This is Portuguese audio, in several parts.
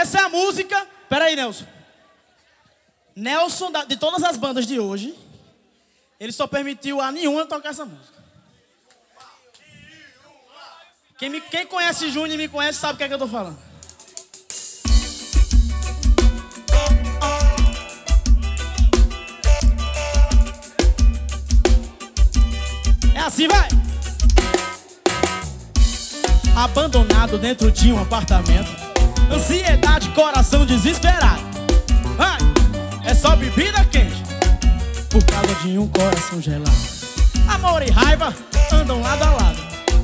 Essa é a música... Pera aí, Nelson. Nelson, de todas as bandas de hoje, ele só permitiu a nenhuma tocar essa música. Quem conhece Júnior e me conhece sabe o que é que eu tô falando. É assim, vai! Abandonado dentro de um apartamento, ansiedade, coração desesperado. Vai! É só bebida quente por causa de um coração gelado. Amor e raiva andam lado a lado,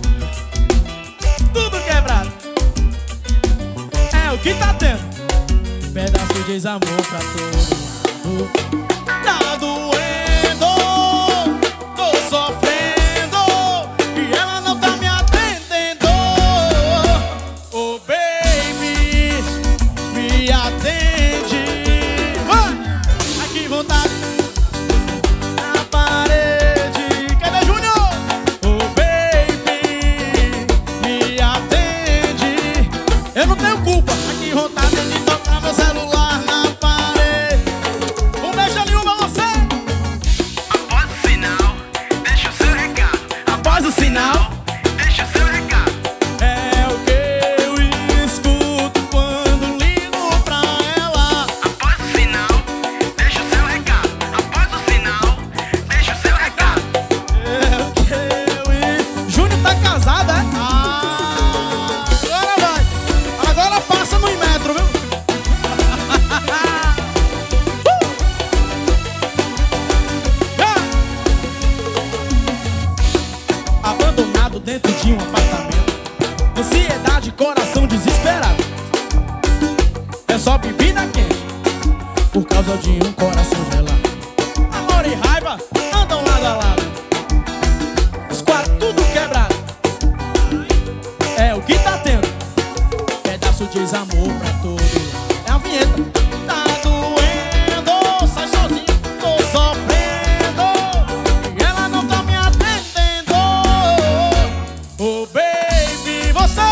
tudo quebrado. É o que tá tendo, pedaço de desamor pra todo mundo. Tá doendo, tô sofrendo e ela não tá me atendendo. Oh baby, me atende. Ai que vontade na parede. Cadê Júnior? Oh baby, me atende. Eu não tenho culpa. Ai que vontade de tocar meu celular na parede. Um beijo ali pra você. Após o sinal, deixa o seu recado. Após o sinal, Deixa o seu recado. é o que eu escuto quando ligo pra ela. Após o sinal, deixa o seu recado. Após o sinal, deixa o seu recado. É o que eu Júnior tá casado, é? Agora vai. Agora passa no metro, viu? Abandonado dentro de um apartamento, ansiedade, coração desesperado. É só bebida quente por causa de um coração gelado. Amor e raiva andam lado a lado, os quatro tudo quebrado. É o que tá tendo, pedaço de desamor pra todo. É a vinheta. Tá doendo, sai sozinho, tô sofrendo e ela não tá me atendendo. Oh baby, você.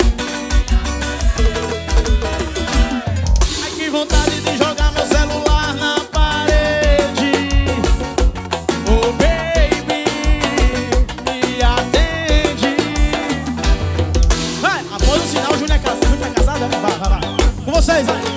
Ai que vontade de jogar meu celular na parede. Oh baby, me atende. Vai, após o sinal, Júnior é casado. Júnior é casado, né? Vai. Com vocês, vai.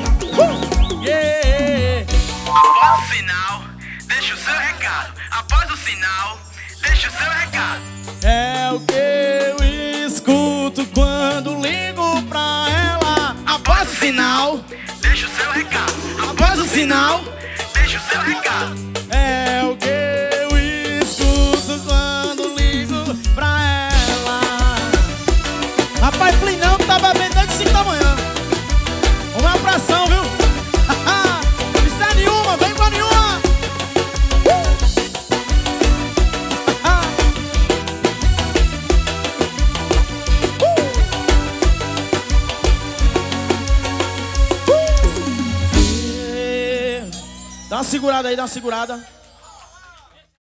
Yeah. Após o sinal, deixa o seu recado. Após o sinal, deixa o seu recado. É o que eu escuto quando ligo pra ela. Após o sinal, Deixa o seu recado. após o sinal, Deixa o seu recado. é o que eu escuto quando ligo pra ela. Rapaz, Plinão tá bebendo desde 5 da manhã. Uma abração, viu? Isso é nenhuma, vem com a nenhuma. Dá uma segurada aí, dá uma segurada.